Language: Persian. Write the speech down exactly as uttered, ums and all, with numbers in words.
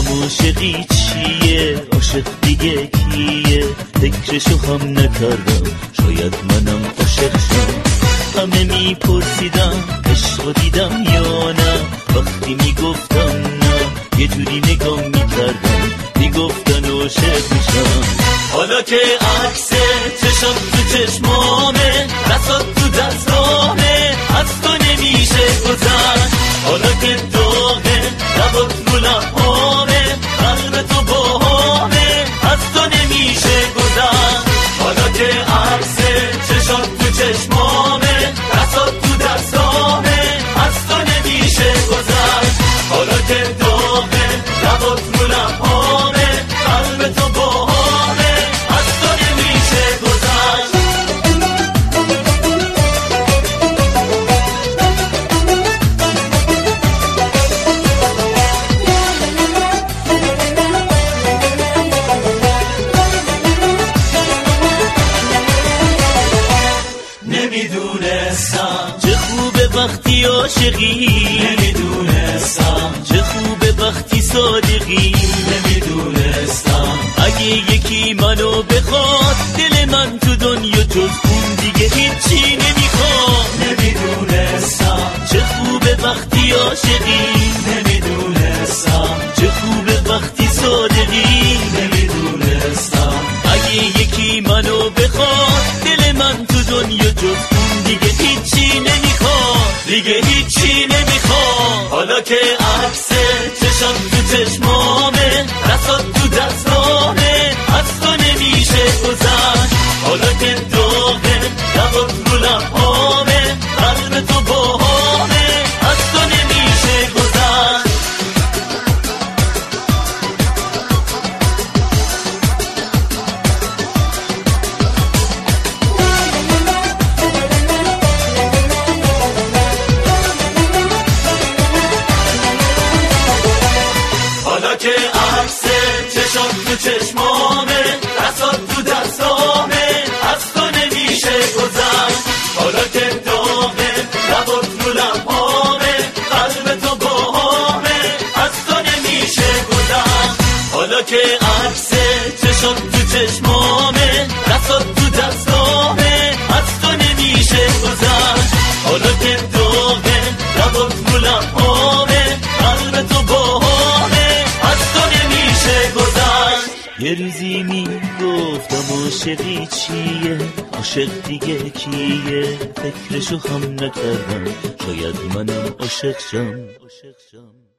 گفتم عاشقی چیه، عاشق دیگه کیه، فکرشو هم نکردم، شاید منم عاشق شم. همه میپرسیدم عشقو دیدم یا نه، وقتی میگفتم نه یه جوری نگاه میکردم، میگفتن عاشق میشم. حالا که عکس چشم تو چشمامه، دستات تو دستامه، از تو نمیشه گذشت. حالا که داغه لبات رو لبامه، قلب تو باهامه، از تو نمیشه گذشت. حالا که عکس چشم تو چشمامه، دستات تو دستامه، از تو نمیشه گذشت. حالا که داغه لبات رو لبامه، قلب تو باهامه، از تو نمیشه گذشت. نمیدونستم چه خوبه وقتی عاشقی، نمیدونستم چه خوبه وقتی صادقی، نمیدونستم اگه یکی منو بخواد، دل من تو دنیا جز اون دیگه هیچی نمیخواد. نمیدونستم چه خوبه وقتی عاشقی، نمیدونستم چه خوبه وقتی صادقی، نمیدونستم اگه یکی منو بخواد، دل من تو دنیا جز اون دیگه هیچی نمیخواد، دیگه هیچی نمیخواد. حالا که عکس چشم تو چشمامه، دستات تو دستامه، از تو نمیشه گذشت. حالا که داغه لبات رو لبامه، قلب تو باهامه، از تو نمیشه گذشت. حالا که عکس چشم تو چشمامه، دستات تو دستامه، از تو نمیشه گذشت. حالا که داغه لبات رو لبامه، قلب تو باهامه، از تو نمیشه گذشت. حالا که عکس چشم تو چشمامه، دستات تو دستامه، از تو نمیشه گذشت. حالا که داغه لبات رو لبامه، قلب تو باهامه، از تو نمیشه گذشت. یه روزی میگفتم عاشقی چیه، عاشق دیگه کیه، فکرشو هم نکردم، شاید منم عاشق شم.